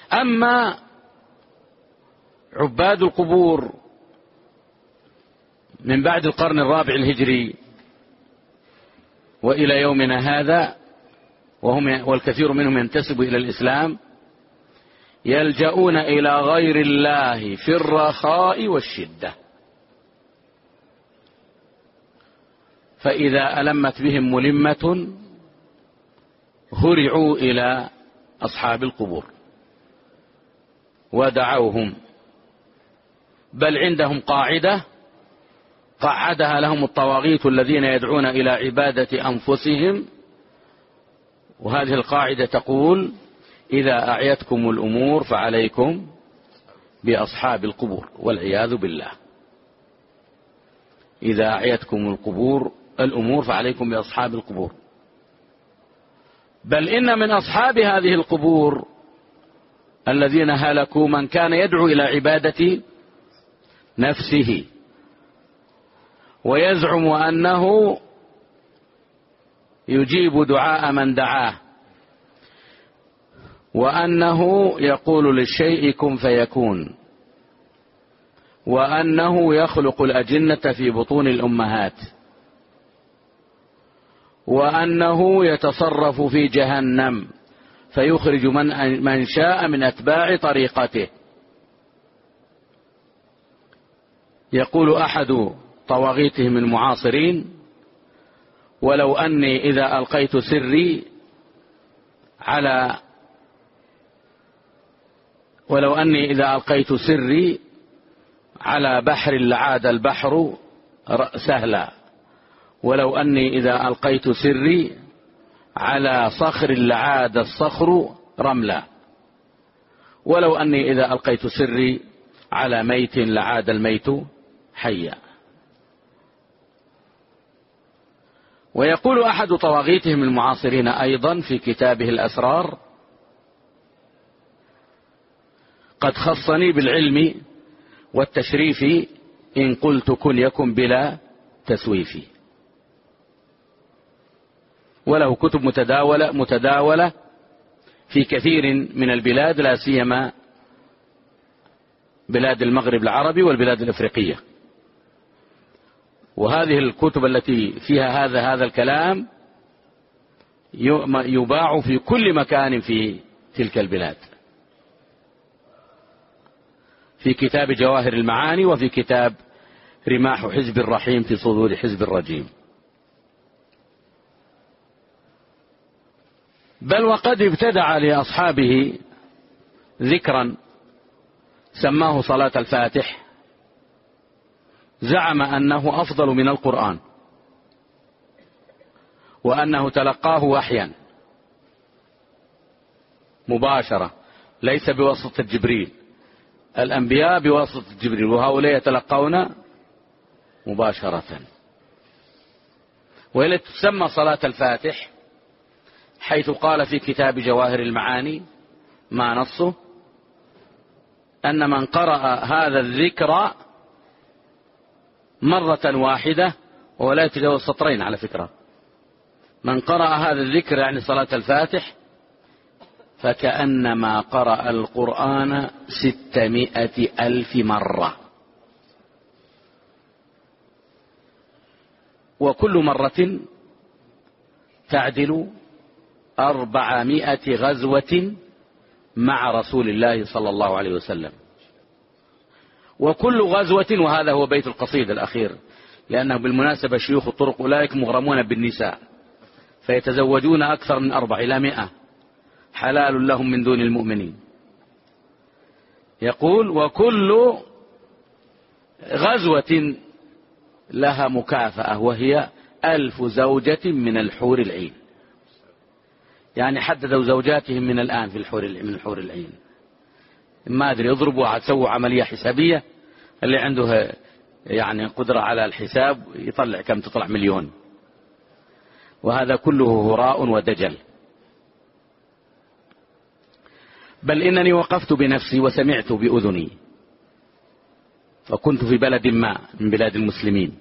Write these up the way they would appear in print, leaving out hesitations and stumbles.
أما عباد القبور من بعد القرن الرابع الهجري وإلى يومنا هذا، والكثير منهم ينتسب إلى الإسلام، يلجؤون إلى غير الله في الرخاء والشدة، فإذا ألمت بهم ملمة هرعوا إلى أصحاب القبور ودعوهم، بل عندهم قاعدة قعدها لهم الطواغيت الذين يدعون إلى عبادة أنفسهم، وهذه القاعدة تقول: إذا أعيتكم الأمور فعليكم بأصحاب القبور، والعياذ بالله. إذا أعيتكم الأمور فعليكم بأصحاب القبور. بل إن من أصحاب هذه القبور الذين هلكوا من كان يدعو إلى عبادة نفسه ويزعم أنه يجيب دعاء من دعاه، وأنه يقول للشيء كن فيكون، وأنه يخلق الأجنة في بطون الأمهات، وأنه يتصرف في جهنم فيخرج من شاء من أتباع طريقته. يقول أحد طواغيتهم المعاصرين: ولو أني إذا ألقيت سري على بحر لعاد البحر سهلا، ولو أني إذا ألقيت سري على صخر لعاد الصخر رملا، ولو أني إذا ألقيت سري على ميت لعاد الميت حيا. ويقول أحد طواغيتهم المعاصرين أيضا في كتابه الأسرار: قد خصني بالعلم والتشريف إن قلت كن يكن بلا تسويف. وله كتب متداولة في كثير من البلاد، لا سيما بلاد المغرب العربي والبلاد الأفريقية. وهذه الكتب التي فيها هذا الكلام يباع في كل مكان في تلك البلاد، في كتاب جواهر المعاني، وفي كتاب رماح حزب الرحيم في صدور حزب الرجيم. بل وقد ابتدع لأصحابه ذكرا سماه صلاة الفاتح، زعم أنه أفضل من القرآن، وأنه تلقاه وحيا مباشرة ليس بواسطة جبريل. الأنبياء بواسطة جبريل، وهؤلاء يتلقون مباشرة. وهي تسمى صلاة الفاتح حيث قال في كتاب جواهر المعاني ما نصه: أن من قرأ هذا الذكر مرة واحدة، ولا يتجاوز سطرين على فكرة، من قرأ هذا الذكر يعني صلاة الفاتح فكأنما قرأ القرآن 600,000 مرة، وكل مرة تعدل 400 غزوة مع رسول الله صلى الله عليه وسلم. وكل غزوة، وهذا هو بيت القصيدة الأخير، لأنه بالمناسبة شيوخ الطرق أولئك مغرمون بالنساء، فيتزوجون أكثر من 4 إلى 100، حلال لهم من دون المؤمنين. يقول: وكل غزوة لها مكافأة، وهي 1000 زوجة من الحور العين. يعني حددوا زوجاتهم من الآن من الحور العين. ما أدري، اضربوا سووا عملية حسابية، اللي عنده يعني قدرة على الحساب يطلع كم تطلع 1,000,000. وهذا كله هراء ودجل. بل إنني وقفت بنفسي وسمعت بأذني، فكنت في بلد ما من بلاد المسلمين،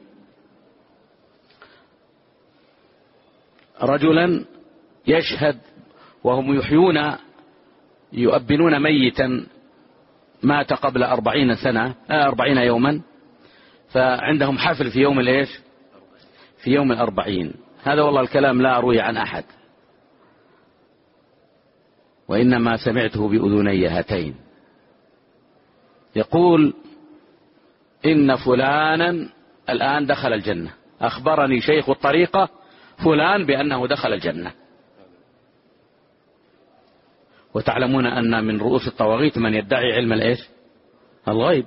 رجلا يشهد وهم يحيون يؤبنون ميتا مات قبل 40 يوما، فعندهم حفل في يوم الإيش؟ في يوم 40. هذا والله الكلام لا أروي عن أحد، وإنما سمعته بأذني هاتين. يقول إن فلانا الآن دخل الجنة، أخبرني شيخ الطريقة فلان بأنه دخل الجنة. وتعلمون أن من رؤوس الطواغيت من يدعي علم الإيش؟ الغيب.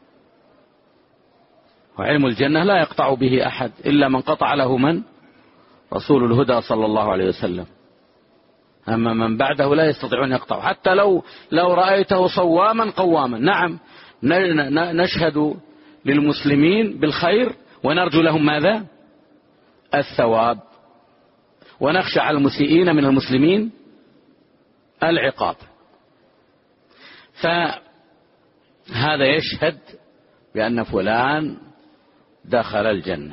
وعلم الجنة لا يقطع به أحد إلا من قطع له من؟ رسول الهدى صلى الله عليه وسلم. أما من بعده لا يستطيعون يقطعوا، حتى لو رأيته صواما قواما. نعم نشهد للمسلمين بالخير ونرجو لهم ماذا؟ الثواب، ونخشى على المسيئين من المسلمين العقاب. فهذا يشهد بأن فلان دخل الجنة.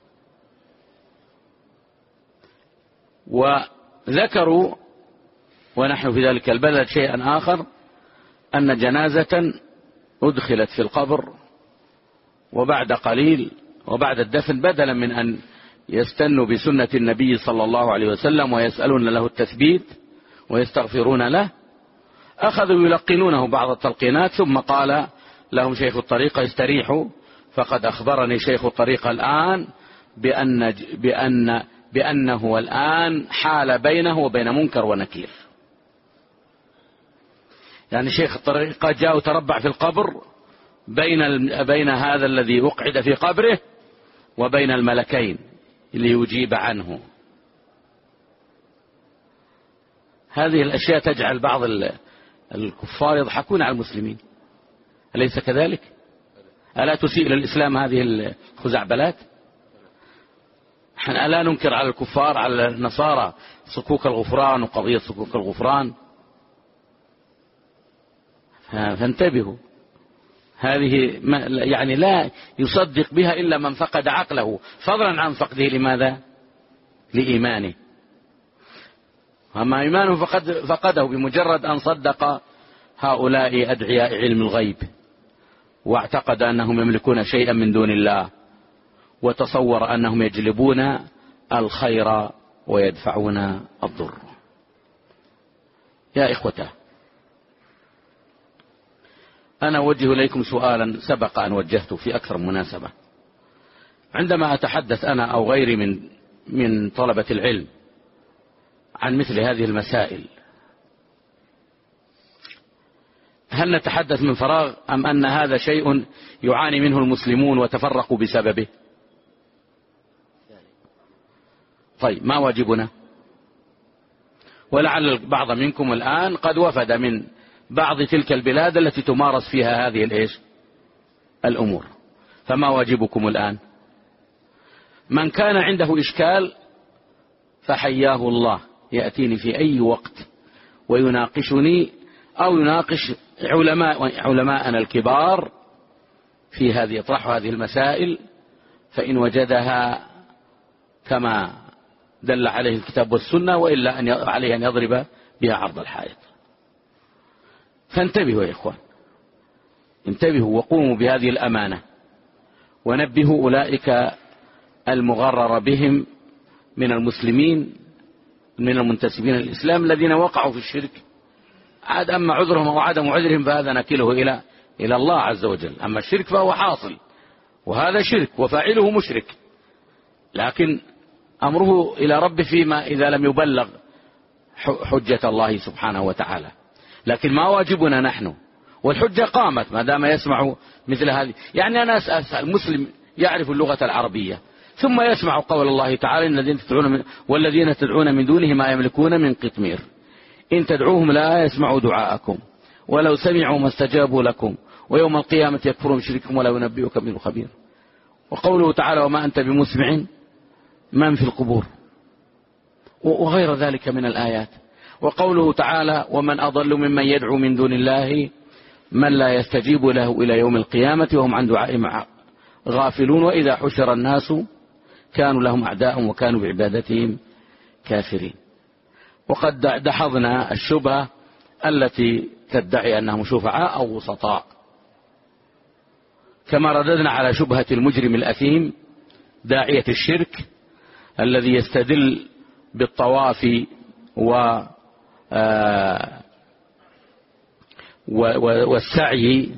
وذكروا ونحن في ذلك البلد شيئا آخر، أن جنازة أدخلت في القبر، وبعد قليل وبعد الدفن بدلا من أن يستنوا بسنة النبي صلى الله عليه وسلم ويسألون له التثبيت ويستغفرون له، أخذوا يلقنونه بعض التلقينات، ثم قال لهم شيخ الطريقة استريحوا، فقد أخبرني شيخ الطريقة الآن بأنه الآن حال بينه وبين منكر ونكير. يعني شيخ الطريقة جاء وتربع في القبر بين هذا الذي أقعد في قبره وبين الملكين ليجيب عنه. هذه الأشياء تجعل بعض الكفار يضحكون على المسلمين، أليس كذلك؟ ألا تسيء للإسلام هذه الخزعبلات؟ نحن ألا ننكر على الكفار على النصارى صكوك الغفران وقضية صكوك الغفران؟ فانتبهوا، هذه يعني لا يصدق بها إلا من فقد عقله، فضلا عن فقده لماذا؟ لإيمانه. أما إيمانه فقده بمجرد أن صدق هؤلاء أدعياء علم الغيب، واعتقد أنهم يملكون شيئا من دون الله، وتصور أنهم يجلبون الخير ويدفعون الضر. يا إخوته، أنا أوجه إليكم سؤالا سبق أن وجهته في أكثر مناسبة. عندما أتحدث أنا أو غيري من طلبة العلم عن مثل هذه المسائل، هل نتحدث من فراغ أم أن هذا شيء يعاني منه المسلمون وتفرقوا بسببه؟ طيب، ما واجبنا؟ ولعل البعض منكم الآن قد وفد من بعض تلك البلاد التي تمارس فيها هذه الأمور، فما واجبكم الآن؟ من كان عنده إشكال فحياه الله يأتيني في أي وقت ويناقشني أو يناقش علماءنا الكبار في يطرح هذه المسائل، فإن وجدها كما دل عليه الكتاب والسنة، وإلا عليه أن يضرب بها عرض الحائط. فانتبهوا يا إخوان، انتبهوا وقوموا بهذه الأمانة، ونبهوا أولئك المغرر بهم من المسلمين من المنتسبين للإسلام الذين وقعوا في الشرك. أما عذرهم أو عدم عذرهم فهذا نكله إلى الله عز وجل. أما الشرك فهو حاصل، وهذا شرك وفاعله مشرك، لكن أمره إلى ربه فيما إذا لم يبلغ حجة الله سبحانه وتعالى. لكن ما واجبنا نحن؟ والحجة قامت ما دام يسمع مثل هذه. يعني أنا أسأل مسلم يعرف اللغة العربية ثم يسمع قول الله تعالى والذين تدعون من دونه ما يملكون من قطمير إن تدعوهم لا يسمعوا دعاءكم ولو سمعوا ما استجابوا لكم ويوم القيامة يكفرون بشرككم ولا ينبئك منه خبير. وقوله تعالى وما أنت بمسمع من في القبور، وغير ذلك من الآيات. وقوله تعالى ومن أضل ممن يدعو من دون الله من لا يستجيب له إلى يوم القيامة وهم عن دعائهم غافلون وإذا حشر الناس كانوا لهم أعداء وكانوا بعبادتهم كافرين. وقد دحضنا الشبهة التي تدعي أنهم شفعاء أو وسطاء. كما رددنا على شبهة المجرم الأثيم داعية الشرك الذي يستدل بالطواف والسعي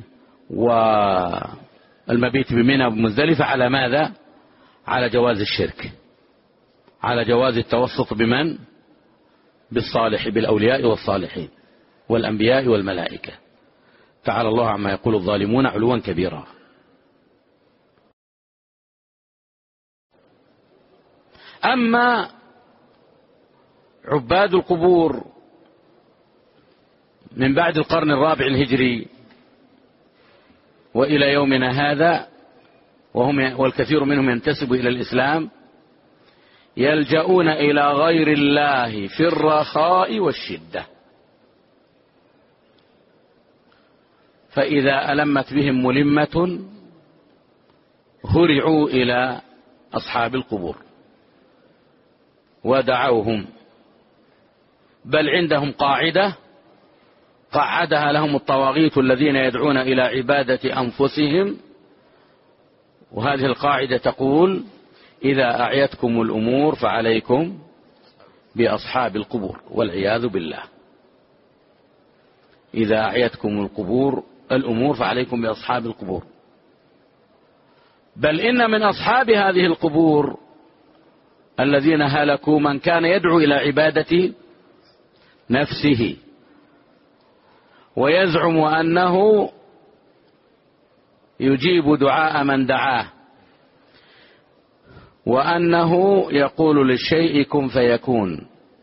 والمبيت بمنى ومزدلفة على ماذا؟ على جواز الشرك، على جواز التوسط بمن؟ بالصالح، بالأولياء والصالحين والأنبياء والملائكة. تعالى الله عما يقول الظالمون علوا كبيرا. أما عباد القبور من بعد القرن الرابع الهجري وإلى يومنا هذا، والكثير منهم ينتسب إلى الإسلام، يلجؤون إلى غير الله في الرخاء والشدة، فإذا ألمت بهم ملمة هرعوا إلى أصحاب القبور ودعوهم، بل عندهم قاعدة قعدها لهم الطواغيت الذين يدعون إلى عبادة أنفسهم، وهذه القاعدة تقول: إذا أعيتكم الأمور فعليكم بأصحاب القبور، والعياذ بالله. إذا أعيتكم الأمور فعليكم بأصحاب القبور. بل إن من أصحاب هذه القبور الذين هلكوا من كان يدعو إلى عبادة نفسه ويزعم أنه يجيب دعاء من دعاه، وأنه يقول للشيء كن فيكون،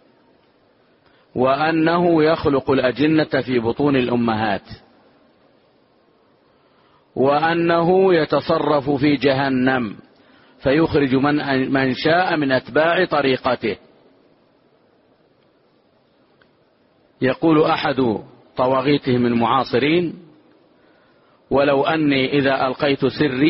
وأنه يخلق الأجنة في بطون الأمهات، وأنه يتصرف في جهنم فيخرج من شاء من أتباع طريقته. يقول أحد طواغيتهم المعاصرين: ولو أني إذا ألقيت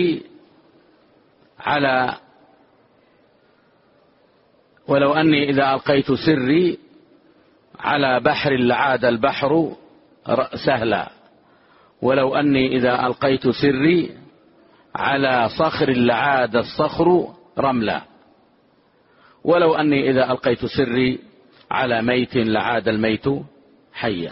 سري على بحر لعاد البحر سهلا، ولو أني إذا ألقيت سري على صخر لعاد الصخر رملا، ولو أني إذا ألقيت سري على ميت لعاد الميت حيا.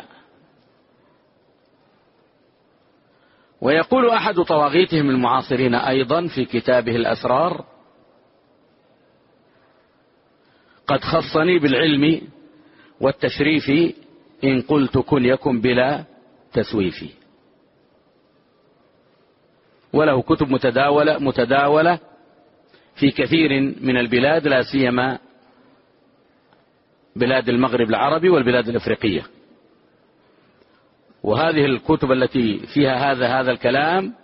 ويقول أحد طواغيتهم المعاصرين أيضا في كتابه الأسرار: قد خصني بالعلم والتشريف إن قلت كن يكن بلا تسويف. وله كتب متداولة في كثير من البلاد، لا سيما بلاد المغرب العربي والبلاد الإفريقية. وهذه الكتب التي فيها هذا الكلام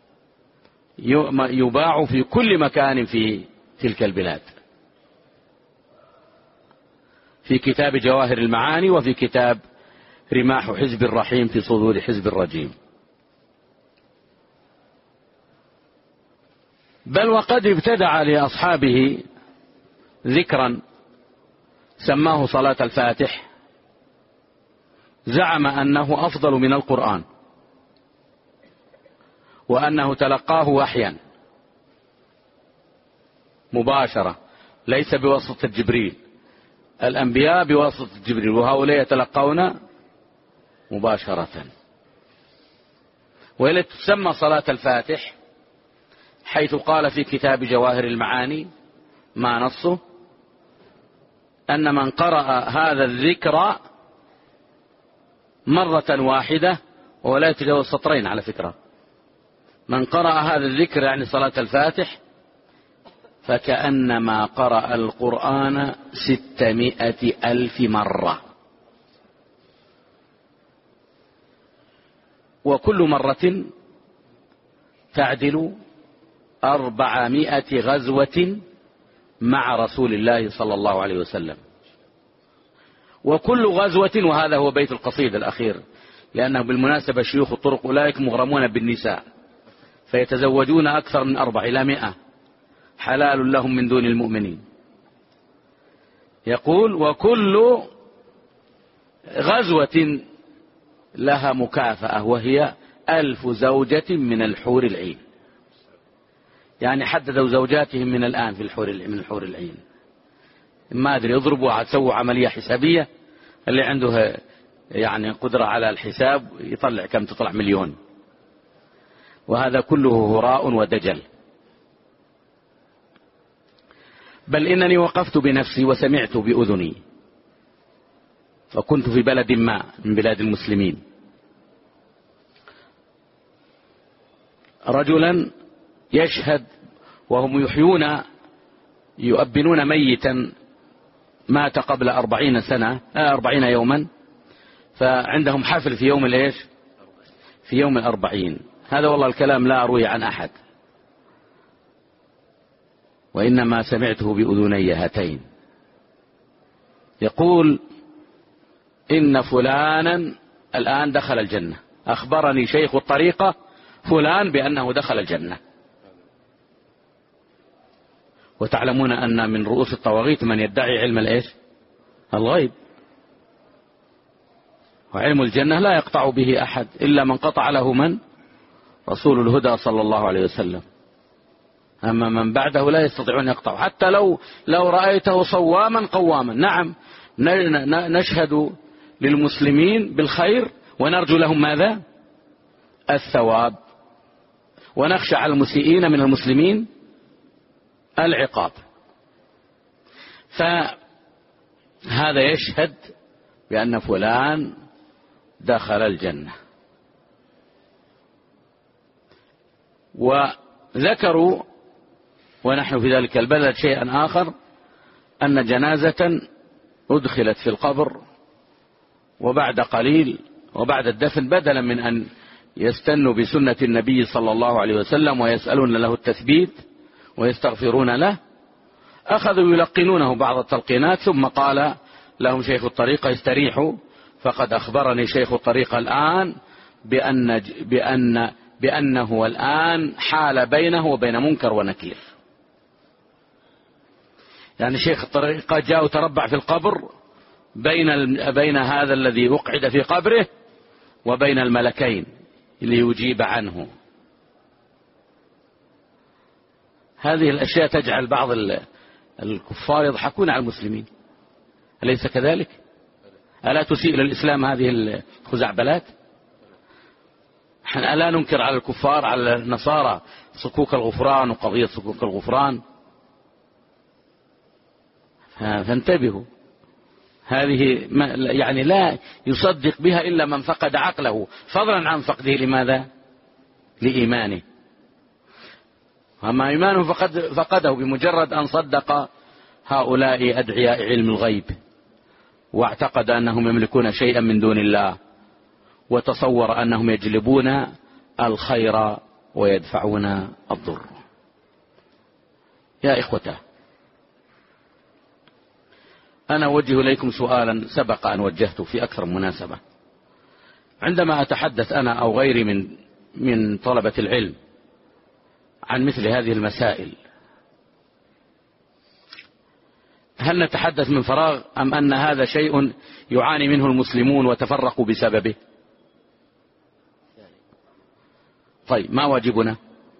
يباع في كل مكان في تلك البلاد، في كتاب جواهر المعاني، وفي كتاب رماح حزب الرحيم في صدور حزب الرجيم. بل وقد ابتدع لأصحابه ذكرا سماه صلاة الفاتح، زعم أنه أفضل من القرآن، وأنه تلقاه وحيا مباشرة ليس بواسطة جبريل. الأنبياء بواسطة جبريل، وهؤلاء يتلقون مباشرة. وهي تسمى صلاة الفاتح حيث قال في كتاب جواهر المعاني ما نصه أن من قرأ هذا الذكر مرة واحدة، ولا يتجاوز سطرين على فكرة، من قرأ هذا الذكر يعني صلاة الفاتح فكأنما قرأ القرآن 600,000 مرة، وكل مرة تعدل 400 غزوة مع رسول الله صلى الله عليه وسلم. وكل غزوة، وهذا هو بيت القصيدة الأخير، لأنه بالمناسبة شيوخ الطرق أولئك مغرمون بالنساء فيتزوجون أكثر من 4 إلى 100 حلال لهم من دون المؤمنين. يقول: وكل غزوة لها مكافأة وهي 1000 زوجة من الحور العين. يعني حددوا زوجاتهم من الآن في من الحور العين. ما أدري اضربوا سووا عملية حسابية، اللي عنده يعني قدرة على الحساب يطلع كم تطلع مليون، وهذا كله هراء ودجل. بل إنني وقفت بنفسي وسمعت بأذني، فكنت في بلد ما من بلاد المسلمين، رجلا يشهد وهم يؤبنون ميتا مات قبل 40 يوما، فعندهم حفل في يوم الإيش؟ في يوم 40. هذا والله الكلام لا أروي عن أحد، وإنما سمعته بأذني هاتين. يقول إن فلانا الآن دخل الجنة، أخبرني شيخ الطريقة فلان بأنه دخل الجنة. وتعلمون أن من رؤوس الطواغيت من يدعي علم الإيش؟ الغيب. وعلم الجنة لا يقطع به أحد إلا من قطع له من؟ رسول الهدى صلى الله عليه وسلم. أما من بعده لا يستطيعون يقطعوا، حتى لو رأيته صواما قواما. نعم نشهد للمسلمين بالخير ونرجو لهم ماذا؟ الثواب، ونخشى على المسيئين من المسلمين العقاب. فهذا يشهد بأن فلان دخل الجنة. وذكروا ونحن في ذلك البلد شيئا آخر، أن جنازة أدخلت في القبر، وبعد قليل وبعد الدفن بدلا من أن يستنوا بسنة النبي صلى الله عليه وسلم ويسألون له التثبيت ويستغفرون له، أخذوا يلقنونه بعض التلقينات، ثم قال لهم شيخ الطريقة استريحوا، فقد أخبرني شيخ الطريقة الآن بأنه الآن حال بينه وبين منكر ونكير. يعني شيخ الطريقة جاء وتربع في القبر بين هذا الذي أقعد في قبره وبين الملكين ليجيب عنه. هذه الأشياء تجعل بعض الكفار يضحكون على المسلمين، أليس كذلك؟ ألا تسيء للإسلام هذه الخزعبلات؟ ألا ننكر على الكفار على النصارى صكوك الغفران وقضية صكوك الغفران؟ فانتبهوا، هذه يعني لا يصدق بها إلا من فقد عقله، فضلا عن فقده لماذا؟ لإيمانه. أما إيمانه فقده بمجرد أن صدق هؤلاء أدعياء علم الغيب، واعتقد أنهم يملكون شيئا من دون الله، وتصور أنهم يجلبون الخير ويدفعون الضر. يا إخوته، أنا أوجه إليكم سؤالا سبق أن وجهته في أكثر من مناسبة. عندما أتحدث أنا أو غيري من طلبة العلم عن مثل هذه المسائل، هل نتحدث من فراغ أم أن هذا شيء يعاني منه المسلمون وتفرقوا بسببه؟ طيب، ما واجبنا؟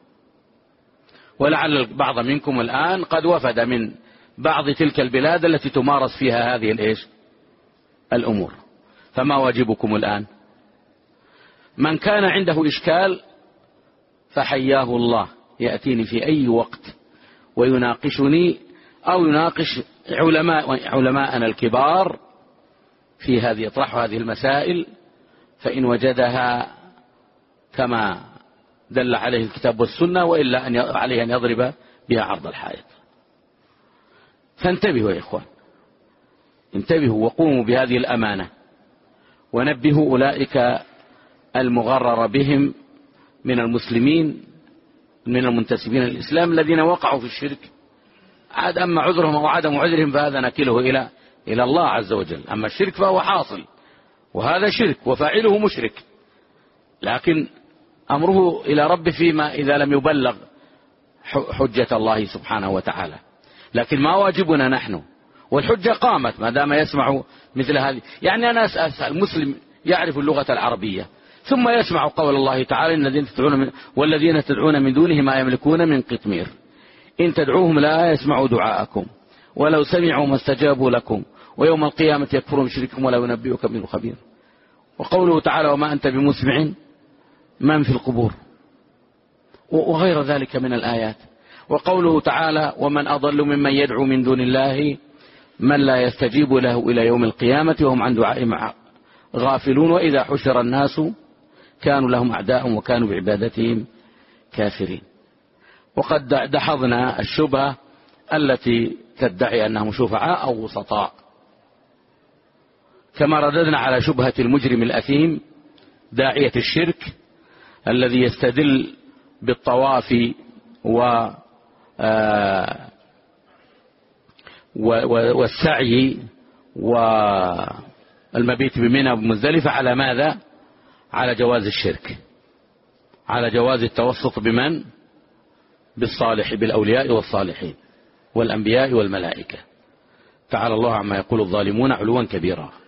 ولعل بعض منكم الآن قد وفد من بعض تلك البلاد التي تمارس فيها هذه الأمور، فما واجبكم الآن؟ من كان عنده إشكال فحياه الله يأتيني في أي وقت ويناقشني أو يناقش علماءنا الكبار في هذه، يطرحوا هذه المسائل، فإن وجدها كما دل عليه الكتاب والسنة، وإلا عليه أن يضرب بها عرض الحائط. فانتبهوا يا إخوان، انتبهوا وقوموا بهذه الأمانة، ونبهوا أولئك المغرر بهم من المسلمين من المنتسبين للإسلام الذين وقعوا في الشرك. عاد أما عذرهم أو عدم عذرهم فهذا نكله إلى الله عز وجل. أما الشرك فهو حاصل، وهذا شرك وفاعله مشرك، لكن أمره إلى ربه فيما إذا لم يبلغ حجة الله سبحانه وتعالى. لكن ما واجبنا نحن؟ والحجة قامت ما دام يسمع مثل هذه. يعني أنا أسأل مسلم يعرف اللغة العربية، ثم يسمع قول الله تعالى والذين تدعون من دونه ما يملكون من قطمير إن تدعوهم لا يسمعوا دعاءكم ولو سمعوا ما استجابوا لكم ويوم القيامة يكفرون بشرككم ولا ينبئك منه خبير. وقوله تعالى وما أنت بمسمع من في القبور، وغير ذلك من الآيات. وقوله تعالى ومن أضل ممن يدعو من دون الله من لا يستجيب له إلى يوم القيامة وهم عن دعائهم غافلون وإذا حشر الناس كانوا لهم أعداء وكانوا بعبادتهم كافرين. وقد دحضنا الشبهة التي تدعي أنهم شفعاء أو وسطاء، كما رددنا على شبهة المجرم الأثيم داعية الشرك الذي يستدل بالطواف والسعي والمبيت بمنى ومزدلفة على ماذا؟ على جواز الشرك، على جواز التوسط بمن؟ بالصالح، بالأولياء والصالحين والأنبياء والملائكة. تعالى الله عما يقول الظالمون علوا كبيرا.